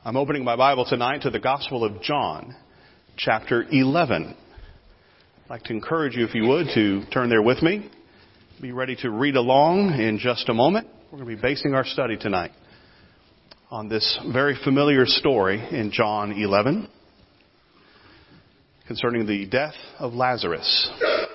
I'm opening my Bible tonight to the Gospel of John, chapter 11. I'd like to encourage you, if you would, to turn there with me. Be ready to read along in just a moment. We're going to be basing our study tonight on this very familiar story in John 11 concerning the death of Lazarus.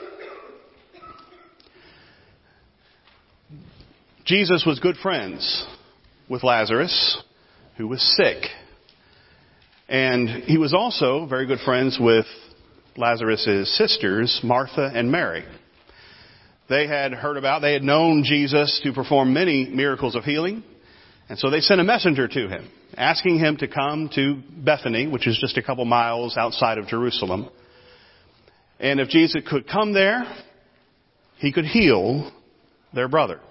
Jesus was good friends with Lazarus, who was sick. And he was also very good friends with Lazarus' sisters, Martha and Mary. They had known Jesus to perform many miracles of healing. And so they sent a messenger to him, asking him to come to Bethany, which is just a couple miles outside of Jerusalem. And if Jesus could come there, he could heal their brother.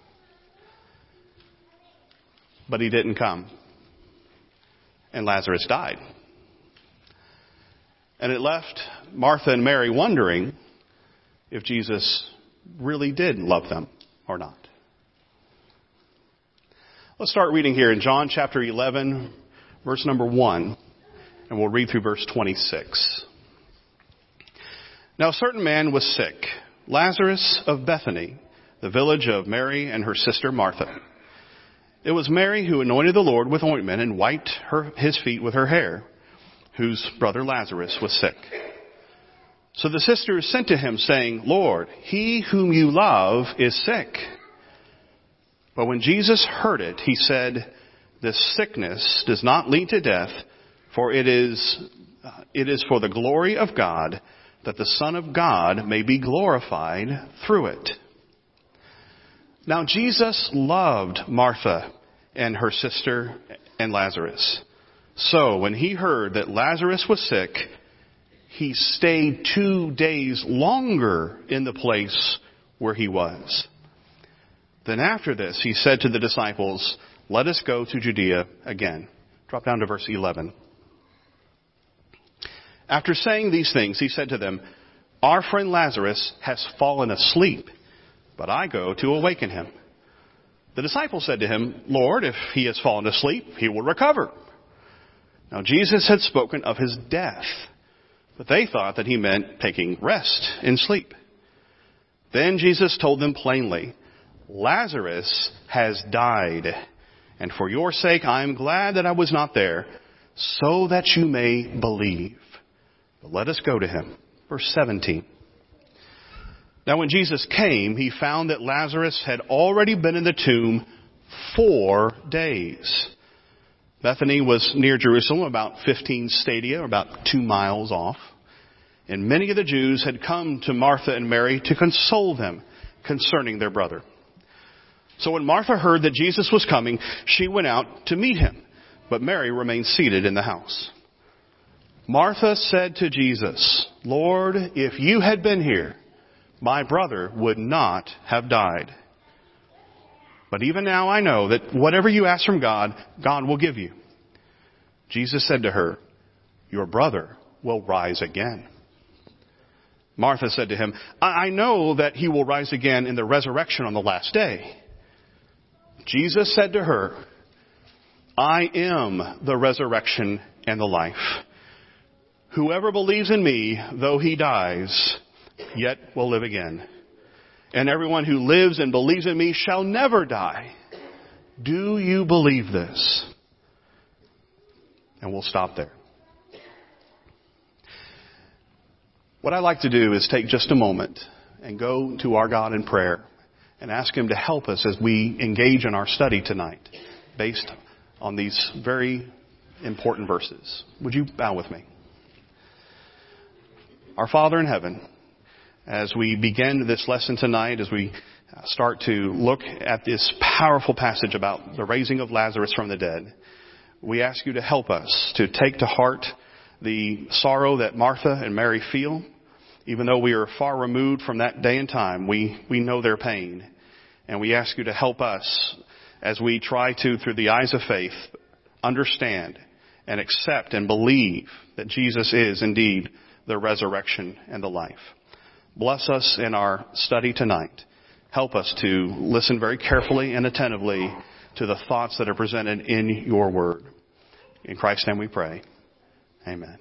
But he didn't come. And Lazarus died. And it left Martha and Mary wondering if Jesus really did love them or not. Let's start reading here in John chapter 11, verse number 1, and we'll read through verse 26. Now a certain man was sick, Lazarus of Bethany, the village of Mary and her sister Martha. It was Mary who anointed the Lord with ointment and wiped his feet with her hair, whose brother Lazarus was sick. So the sisters sent to him, saying, Lord, he whom you love is sick. But when Jesus heard it, he said, this sickness does not lead to death, for it is for the glory of God, that the Son of God may be glorified through it. Now Jesus loved Martha and her sister and Lazarus. So when he heard that Lazarus was sick, he stayed 2 days longer in the place where he was. Then after this, he said to the disciples, let us go to Judea again. Drop down to verse 11. After saying these things, he said to them, our friend Lazarus has fallen asleep, but I go to awaken him. The disciples said to him, Lord, if he has fallen asleep, he will recover. Now Jesus had spoken of his death, but they thought that he meant taking rest in sleep. Then Jesus told them plainly, Lazarus has died, and for your sake I am glad that I was not there, so that you may believe. But let us go to him. Verse 17. Now when Jesus came, he found that Lazarus had already been in the tomb 4 days. Bethany was near Jerusalem, about 15 stadia, about 2 miles off. And many of the Jews had come to Martha and Mary to console them concerning their brother. So when Martha heard that Jesus was coming, she went out to meet him. But Mary remained seated in the house. Martha said to Jesus, Lord, if you had been here, my brother would not have died. But even now I know that whatever you ask from God, God will give you. Jesus said to her, your brother will rise again. Martha said to him, I know that he will rise again in the resurrection on the last day. Jesus said to her, I am the resurrection and the life. Whoever believes in me, though he dies, yet will live again. And everyone who lives and believes in me shall never die. Do you believe this? And we'll stop there. What I'd like to do is take just a moment and go to our God in prayer and ask him to help us as we engage in our study tonight based on these very important verses. Would you bow with me? Our Father in heaven, as we begin this lesson tonight, as we start to look at this powerful passage about the raising of Lazarus from the dead, we ask you to help us to take to heart the sorrow that Martha and Mary feel. Even though we are far removed from that day and time, we know their pain. And we ask you to help us as we try to, through the eyes of faith, understand and accept and believe that Jesus is indeed the resurrection and the life. Bless us in our study tonight. Help us to listen very carefully and attentively to the thoughts that are presented in your word. In Christ's name we pray. Amen.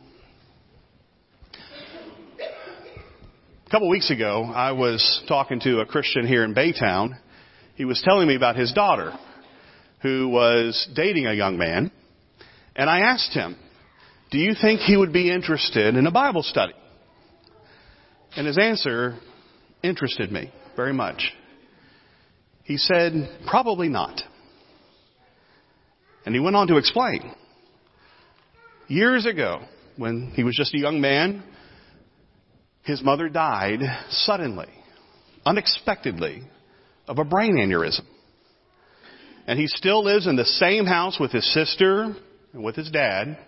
A couple weeks ago, I was talking to a Christian here in Baytown. He was telling me about his daughter who was dating a young man. And I asked him, do you think he would be interested in a Bible study? And his answer interested me very much. He said, probably not. And he went on to explain. Years ago, when he was just a young man, his mother died suddenly, unexpectedly, of a brain aneurysm. And he still lives in the same house with his sister and with his dad.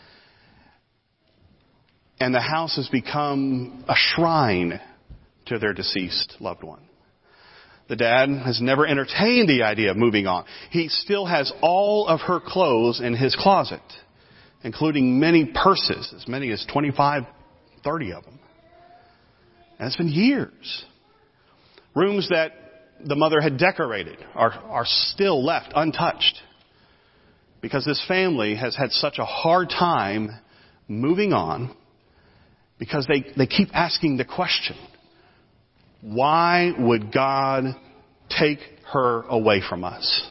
And the house has become a shrine to their deceased loved one. The dad has never entertained the idea of moving on. He still has all of her clothes in his closet, including many purses, as many as 25, 30 of them. And it's been years. Rooms that the mother had decorated are still left untouched because this family has had such a hard time moving on because they keep asking the question, why would God take her away from us?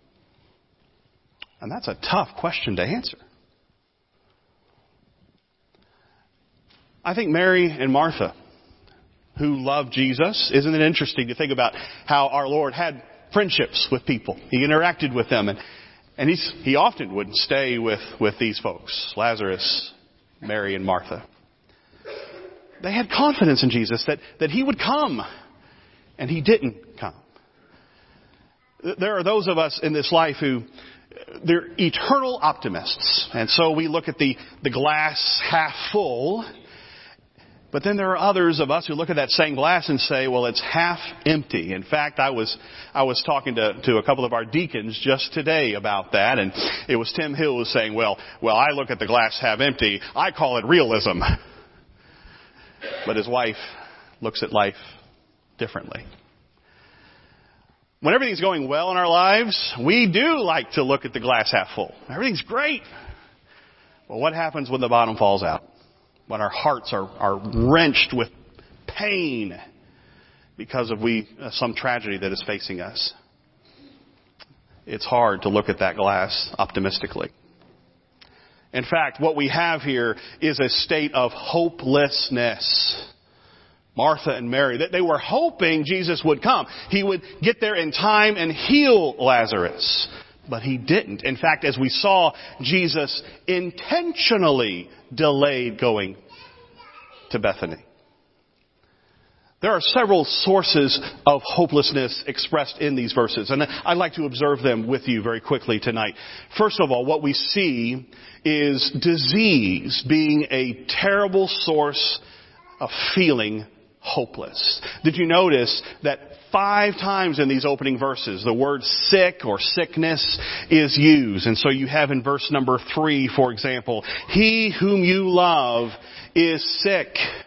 And that's a tough question to answer. I think Mary and Martha, who loved Jesus, isn't it interesting to think about how our Lord had friendships with people? He interacted with them, and he often would stay with these folks, Lazarus, Mary, and Martha. They had confidence in Jesus that He would come, and He didn't come. There are those of us in this life who, they're eternal optimists. And so we look at the glass half full. But then there are others of us who look at that same glass and say, well, it's half empty. In fact, I was talking to a couple of our deacons just today about that. And it was Tim Hill who was saying, well, I look at the glass half empty. I call it realism. But his wife looks at life differently. When everything's going well in our lives, we do like to look at the glass half full. Everything's great. Well, what happens when the bottom falls out? When our hearts are wrenched with pain because of some tragedy that is facing us? It's hard to look at that glass optimistically. In fact, what we have here is a state of hopelessness. Martha and Mary, that they were hoping Jesus would come. He would get there in time and heal Lazarus. But He didn't. In fact, as we saw, Jesus intentionally delayed going to Bethany. There are several sources of hopelessness expressed in these verses, and I'd like to observe them with you very quickly tonight. First of all, what we see is disease being a terrible source of feeling hopeless. Did you notice that 5 times in these opening verses the word sick or sickness is used? And so you have in verse number 3, for example, he whom you love is sick.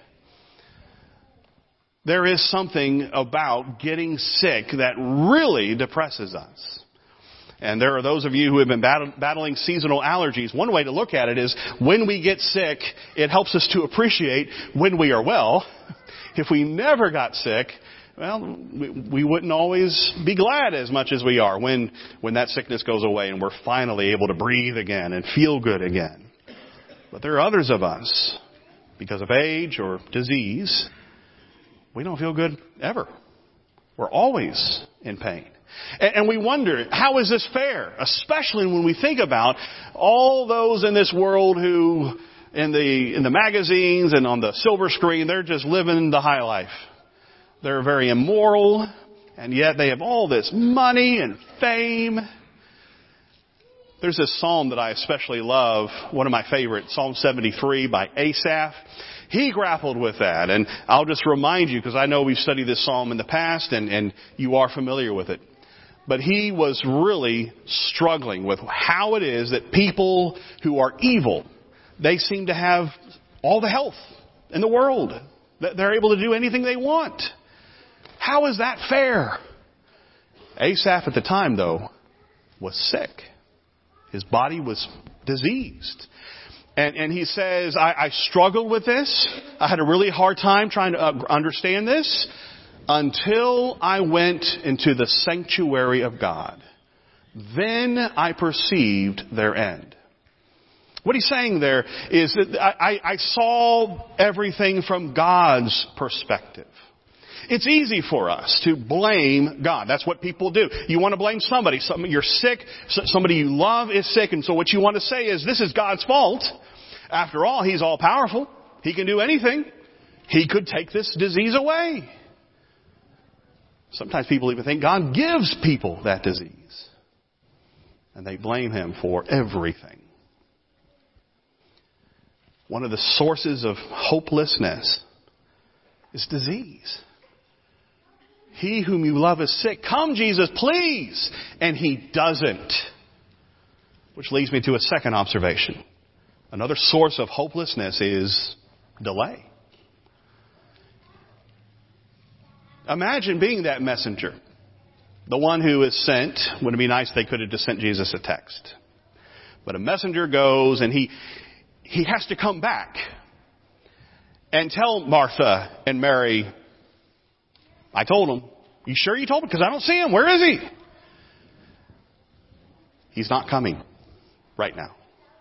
There is something about getting sick that really depresses us. And there are those of you who have been battling seasonal allergies. One way to look at it is when we get sick, it helps us to appreciate when we are well. If we never got sick, well, we wouldn't always be glad as much as we are when that sickness goes away and we're finally able to breathe again and feel good again. But there are others of us, because of age or disease, we don't feel good ever. We're always in pain. And we wonder, how is this fair? Especially when we think about all those in this world who, in the magazines and on the silver screen, they're just living the high life. They're very immoral, and yet they have all this money and fame. There's this psalm that I especially love, one of my favorites, Psalm 73 by Asaph. He grappled with that, and I'll just remind you, because I know we've studied this psalm in the past, and you are familiar with it. But he was really struggling with how it is that people who are evil, they seem to have all the health in the world. They're able to do anything they want. How is that fair? Asaph at the time, though, was sick. His body was diseased. And he says, I struggled with this. I had a really hard time trying to understand this until I went into the sanctuary of God. Then I perceived their end. What he's saying there is that I saw everything from God's perspective. It's easy for us to blame God. That's what people do. You want to blame somebody. You're sick. Somebody you love is sick. And so what you want to say is, this is God's fault. After all, He's all powerful. He can do anything. He could take this disease away. Sometimes people even think God gives people that disease. And they blame Him for everything. One of the sources of hopelessness is disease. He whom you love is sick. Come, Jesus, please. And He doesn't. Which leads me to a second observation. Another source of hopelessness is delay. Imagine being that messenger. The one who is sent. Wouldn't it be nice if they could have just sent Jesus a text? But a messenger goes and he has to come back and tell Martha and Mary, I told him. You sure you told him? Because I don't see him. Where is he? He's not coming right now.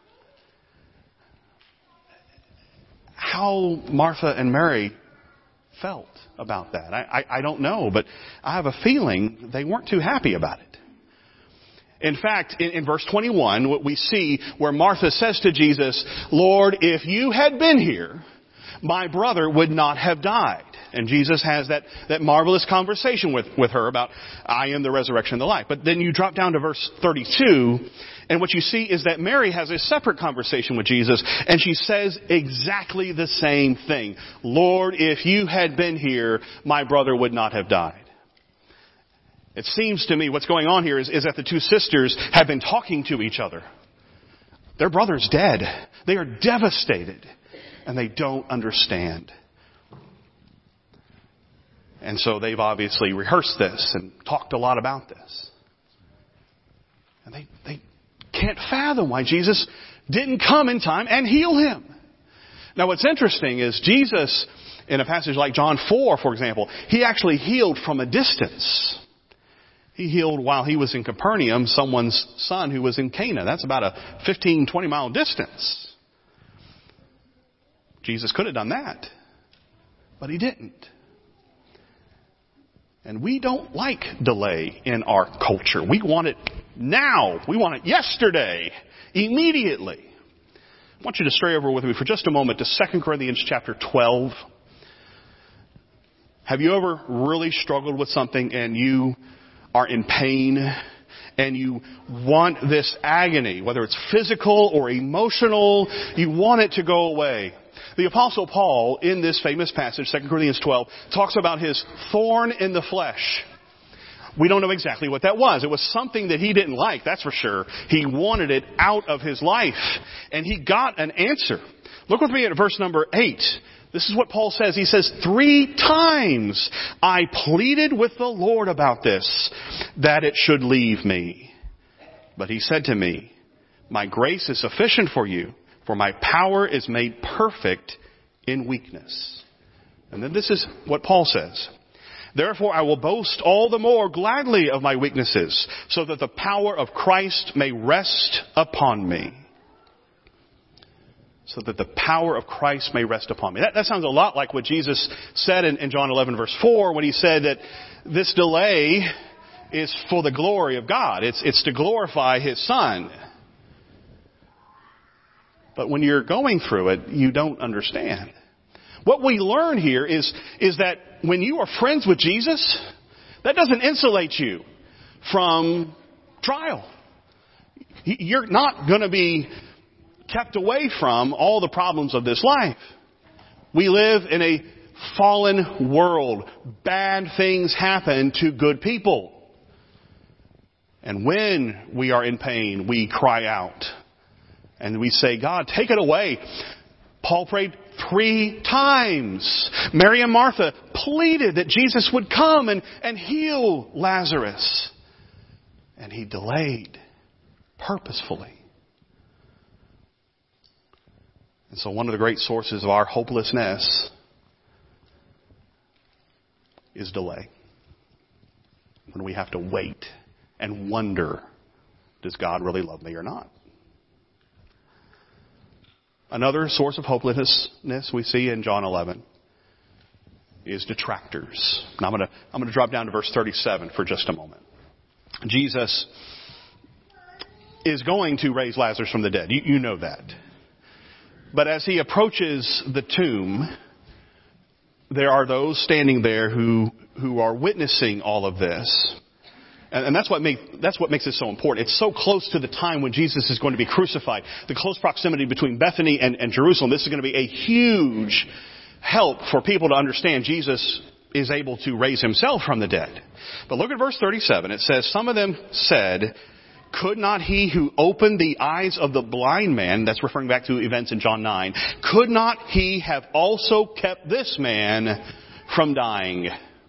How Martha and Mary felt about that, I don't know, but I have a feeling they weren't too happy about it. In fact, in verse 21, what we see where Martha says to Jesus, Lord, if you had been here, my brother would not have died. And Jesus has that marvelous conversation with her about, I am the resurrection and the life. But then you drop down to verse 32, and what you see is that Mary has a separate conversation with Jesus, and she says exactly the same thing. Lord, if you had been here, my brother would not have died. It seems to me what's going on here is that the two sisters have been talking to each other. Their brother's dead. They are devastated, and they don't understand. And so they've obviously rehearsed this and talked a lot about this. And they can't fathom why Jesus didn't come in time and heal him. Now what's interesting is Jesus, in a passage like John 4, for example, He actually healed from a distance. He healed while He was in Capernaum, someone's son who was in Cana. That's about a 15, 20 mile distance. Jesus could have done that, but He didn't. And we don't like delay in our culture. We want it now. We want it yesterday, immediately. I want you to stray over with me for just a moment to 2 Corinthians chapter 12. Have you ever really struggled with something and you are in pain and you want this agony, whether it's physical or emotional, you want it to go away? The Apostle Paul, in this famous passage, 2 Corinthians 12, talks about his thorn in the flesh. We don't know exactly what that was. It was something that he didn't like, that's for sure. He wanted it out of his life. And he got an answer. Look with me at verse number 8. This is what Paul says. He says, 3 times I pleaded with the Lord about this, that it should leave me. But He said to me, my grace is sufficient for you, for my power is made perfect in weakness. And then this is what Paul says. Therefore I will boast all the more gladly of my weaknesses, so that the power of Christ may rest upon me. So that the power of Christ may rest upon me. That sounds a lot like what Jesus said in John 11 verse 4 when He said that this delay is for the glory of God. It's to glorify His Son. But when you're going through it, you don't understand. What we learn here is that when you are friends with Jesus, that doesn't insulate you from trial. You're not going to be kept away from all the problems of this life. We live in a fallen world. Bad things happen to good people. And when we are in pain, we cry out. And we say, God, take it away. Paul prayed 3 times. Mary and Martha pleaded that Jesus would come and heal Lazarus. And He delayed purposefully. And so one of the great sources of our hopelessness is delay. When we have to wait and wonder, does God really love me or not? Another source of hopelessness we see in John 11 is detractors. Now I'm going to drop down to verse 37 for just a moment. Jesus is going to raise Lazarus from the dead. You know that. But as he approaches the tomb, there are those standing there who are witnessing all of this. And that's what makes it so important. It's so close to the time when Jesus is going to be crucified. The close proximity between Bethany and Jerusalem. This is going to be a huge help for people to understand Jesus is able to raise himself from the dead. But look at verse 37. It says, some of them said, could not he who opened the eyes of the blind man, that's referring back to events in John 9, could not he have also kept this man from dying?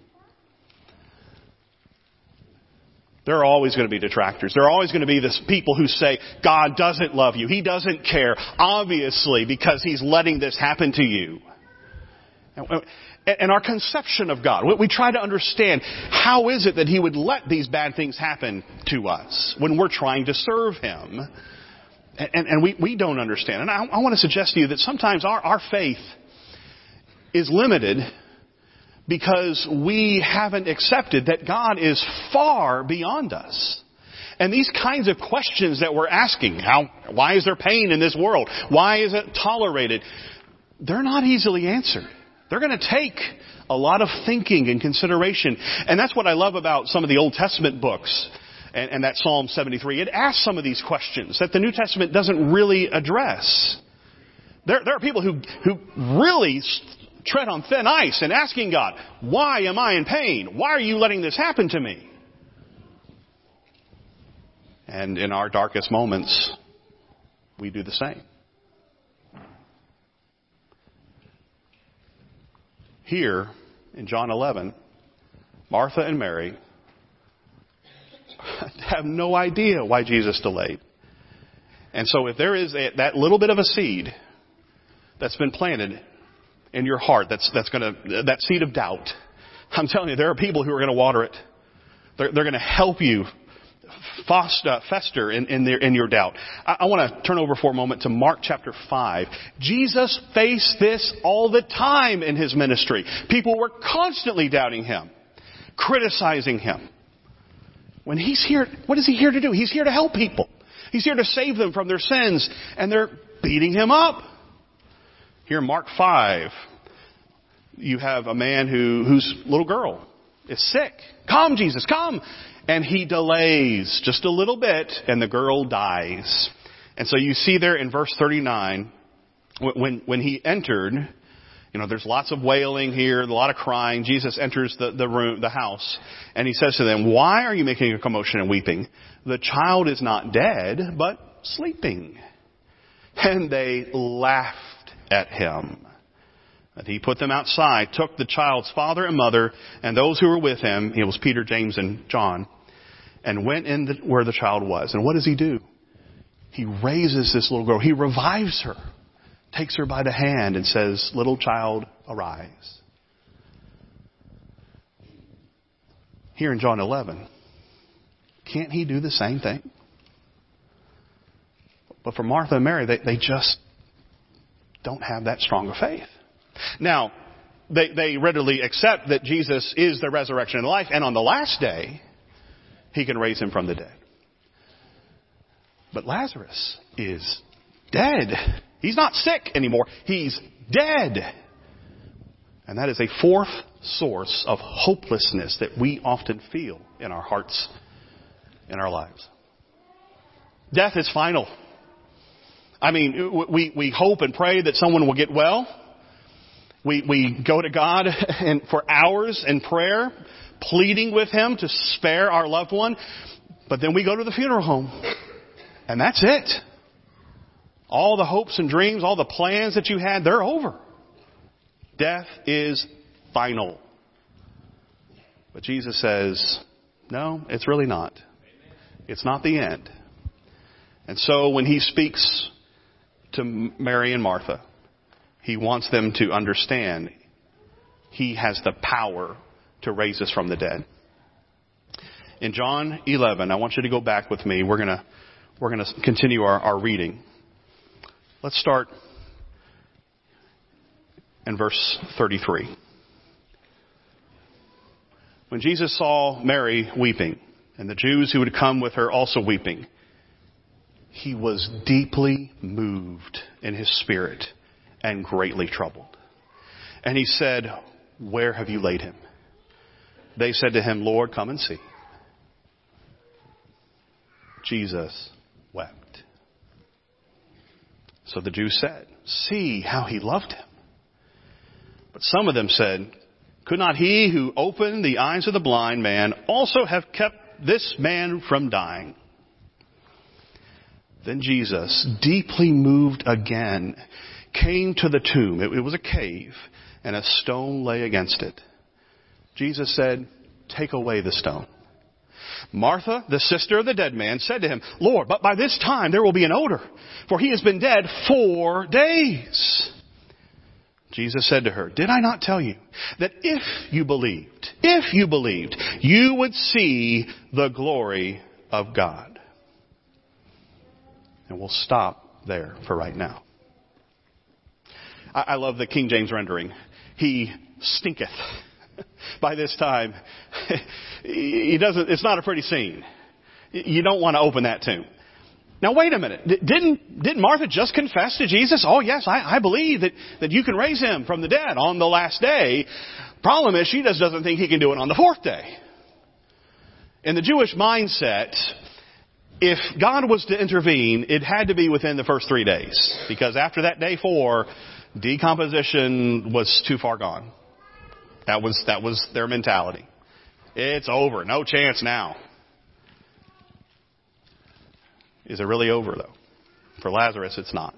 There are always going to be detractors. There are always going to be this people who say, God doesn't love you. He doesn't care, obviously, because he's letting this happen to you. And our conception of God, we try to understand how is it that he would let these bad things happen to us when we're trying to serve him. And we don't understand. And I want to suggest to you that sometimes our faith is limited because we haven't accepted that God is far beyond us. And these kinds of questions that we're asking, why is there pain in this world? Why is it tolerated? They're not easily answered. They're going to take a lot of thinking and consideration. And that's what I love about some of the Old Testament books and that Psalm 73. It asks some of these questions that the New Testament doesn't really address. There are people who really tread on thin ice and asking God, why am I in pain? Why are you letting this happen to me? And in our darkest moments, we do the same. Here, in John 11, Martha and Mary have no idea why Jesus delayed. And so if there is that little bit of a seed that's been planted in your heart, that seed of doubt, I'm telling you, there are people who are going to water it. They're going to help you fester in your doubt. I want to turn over for a moment to Mark chapter 5. Jesus faced this all the time in his ministry. People were constantly doubting him, criticizing him. When he's here, what is he here to do? He's here to help people. He's here to save them from their sins, and they're beating him up. Here in Mark 5, you have a man whose little girl is sick. Come, Jesus, come! And he delays just a little bit, and the girl dies. And so you see there in verse 39, when he entered, there's lots of wailing here, a lot of crying. Jesus enters the house, and he says to them, why are you making a commotion and weeping? The child is not dead, but sleeping. And they laughed at him. And he put them outside, took the child's father and mother, and those who were with him, it was Peter, James, and John, and went in where the child was. And what does he do? He raises this little girl. He revives her, takes her by the hand, and says, little child, arise. Here in John 11, can't he do the same thing? But for Martha and Mary, they just don't have that strong of faith. Now, they readily accept that Jesus is the resurrection and life, and on the last day, he can raise him from the dead. But Lazarus is dead. He's not sick anymore. He's dead. And that is a fourth source of hopelessness that we often feel in our hearts, in our lives. Death is final. I mean, we hope and pray that someone will get well. We go to God and for hours in prayer, pleading with him to spare our loved one. But then we go to the funeral home. And that's it. All the hopes and dreams, all the plans that you had, they're over. Death is final. But Jesus says, no, it's really not. It's not the end. And so when he speaks to Mary and Martha, He wants them to understand He has the power to raise us from the dead. In John 11, I want you to go back with me. We're going to continue our reading. Let's start in verse 33. When Jesus saw Mary weeping, and the Jews who had come with her also weeping, He was deeply moved in His spirit and greatly troubled. And He said, "Where have you laid him?" They said to Him, "Lord, come and see." Jesus wept. So the Jews said, "See how He loved him." But some of them said, "Could not He who opened the eyes of the blind man also have kept this man from dying?" Then Jesus, deeply moved again, came to the tomb. It was a cave, and a stone lay against it. Jesus said, "Take away the stone." Martha, the sister of the dead man, said to Him, "Lord, but by this time there will be an odor, for he has been dead 4 days." Jesus said to her, "Did I not tell you that if you believed, you would see the glory of God?" And we'll stop there for right now. I love the King James rendering. He stinketh. By this time, it's not a pretty scene. You don't want to open that tomb. Now wait a minute. Didn't Martha just confess to Jesus, "Oh yes, I believe that you can raise him from the dead on the last day." Problem is, she just doesn't think He can do it on the 4th day. In the Jewish mindset, if God was to intervene, it had to be within the first 3 days. Because after that day 4, decomposition was too far gone. That was their mentality. It's over. No chance now. Is it really over, though? For Lazarus, it's not.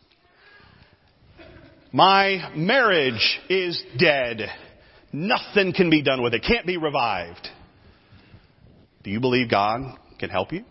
My marriage is dead. Nothing can be done with it. Can't be revived. Do you believe God can help you?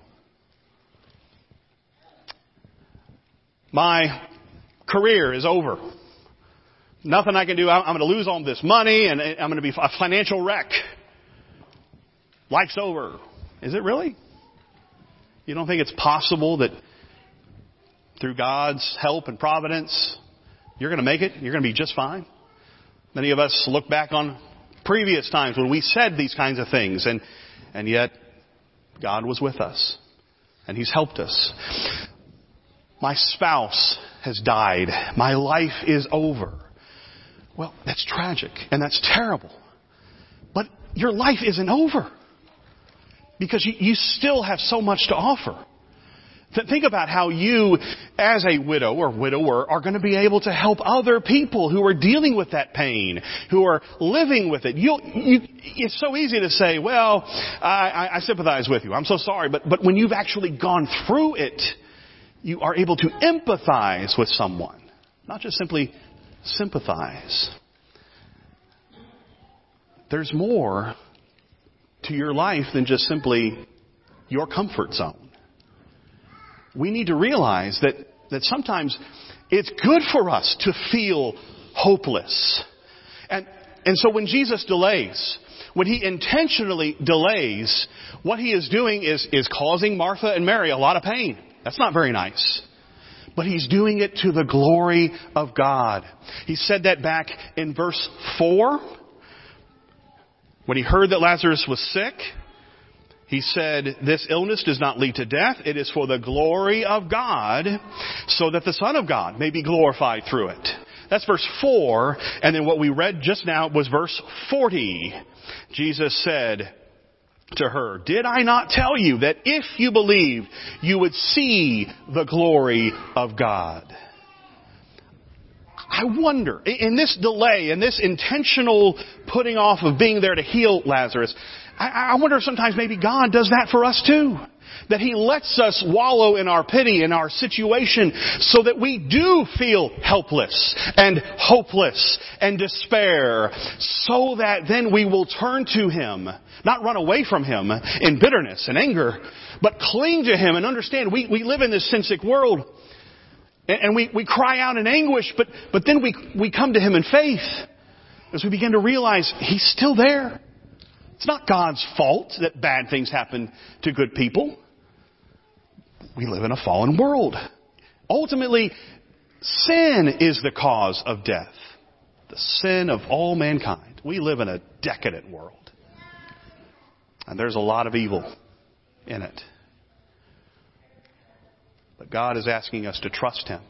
My career is over. Nothing I can do. I'm going to lose all this money, and I'm going to be a financial wreck. Life's over. Is it really? You don't think it's possible that through God's help and providence, you're going to make it? You're going to be just fine? Many of us look back on previous times when we said these kinds of things, and yet God was with us, and He's helped us. My spouse has died. My life is over. Well, that's tragic, and that's terrible. But your life isn't over. Because you still have so much to offer. Think about how you, as a widow or widower, are going to be able to help other people who are dealing with that pain, who are living with it. It's so easy to say, "Well, I sympathize with you. I'm so sorry." But when you've actually gone through it, you are able to empathize with someone, not just simply sympathize. There's more to your life than just simply your comfort zone. We need to realize that sometimes it's good for us to feel hopeless. And so when Jesus delays, when He intentionally delays, what He is doing is causing Martha and Mary a lot of pain. That's not very nice. But He's doing it to the glory of God. He said that back in verse 4. When He heard that Lazarus was sick, He said, "This illness does not lead to death. It is for the glory of God, so that the Son of God may be glorified through it." That's verse 4. And then what we read just now was verse 40. Jesus said to her, "Did I not tell you that if you believed, you would see the glory of God?" I wonder, in this delay, in this intentional putting off of being there to heal Lazarus, I wonder if sometimes maybe God does that for us too. That He lets us wallow in our pity, in our situation, so that we do feel helpless and hopeless and despair, so that then we will turn to Him, not run away from Him in bitterness and anger, but cling to Him and understand we live in this sin-sick world. And we cry out in anguish, but then we come to Him in faith as we begin to realize He's still there. It's not God's fault that bad things happen to good people. We live in a fallen world. Ultimately, sin is the cause of death. The sin of all mankind. We live in a decadent world. And there's a lot of evil in it. But God is asking us to trust Him.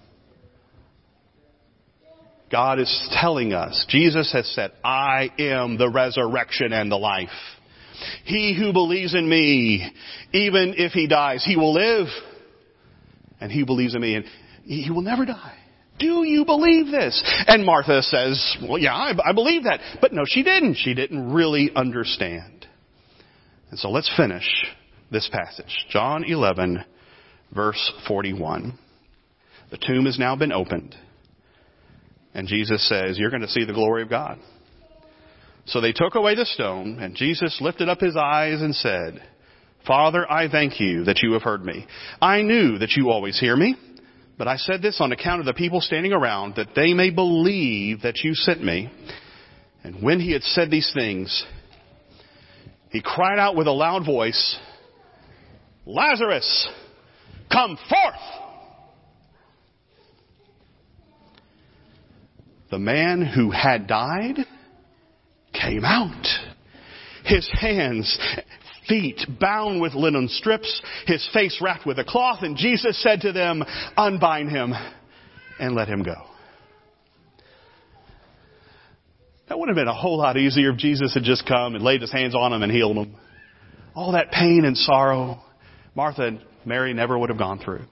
God is telling us, Jesus has said, I am the resurrection and the life. He who believes in me, even if he dies, he will live. And he believes in me, and he will never die. Do you believe this? And Martha says, well, yeah, I believe that. But no, she didn't. She didn't really understand. And so let's finish this passage. John 11, verse 41. The tomb has now been opened. And Jesus says, you're going to see the glory of God. So they took away the stone, and Jesus lifted up His eyes and said, Father, I thank you that you have heard me. I knew that you always hear me, but I said this on account of the people standing around, that they may believe that you sent me. And when He had said these things, He cried out with a loud voice, Lazarus, come forth! The man who had died came out. His hands, feet bound with linen strips, his face wrapped with a cloth, and Jesus said to them, unbind him and let him go. That would have been a whole lot easier if Jesus had just come and laid His hands on him and healed him. All that pain and sorrow, Martha and Mary never would have gone through.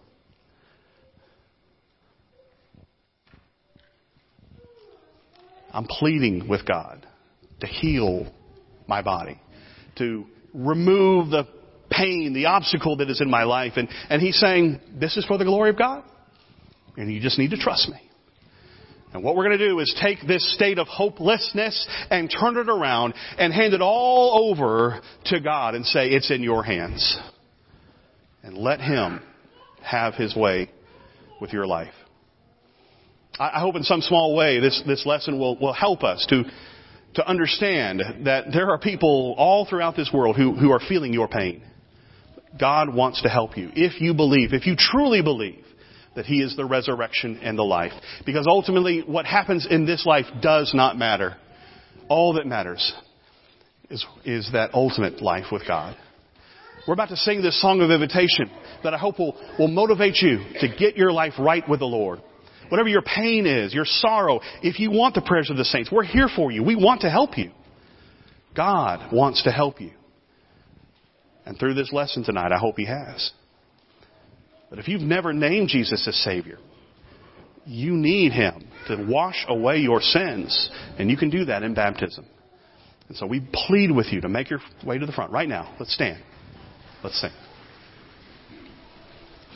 I'm pleading with God to heal my body, to remove the pain, the obstacle that is in my life. And He's saying, this is for the glory of God. And you just need to trust me. And what we're going to do is take this state of hopelessness and turn it around and hand it all over to God and say, it's in your hands. And let Him have His way with your life. I hope in some small way this lesson will help us to understand that there are people all throughout this world who are feeling your pain. God wants to help you if you believe, if you truly believe that He is the resurrection and the life. Because ultimately what happens in this life does not matter. All that matters is that ultimate life with God. We're about to sing this song of invitation that I hope will motivate you to get your life right with the Lord. Whatever your pain is, your sorrow, if you want the prayers of the saints, we're here for you. We want to help you. God wants to help you. And through this lesson tonight, I hope He has. But if you've never named Jesus as Savior, you need Him to wash away your sins. And you can do that in baptism. And so we plead with you to make your way to the front right now. Let's stand. Let's sing.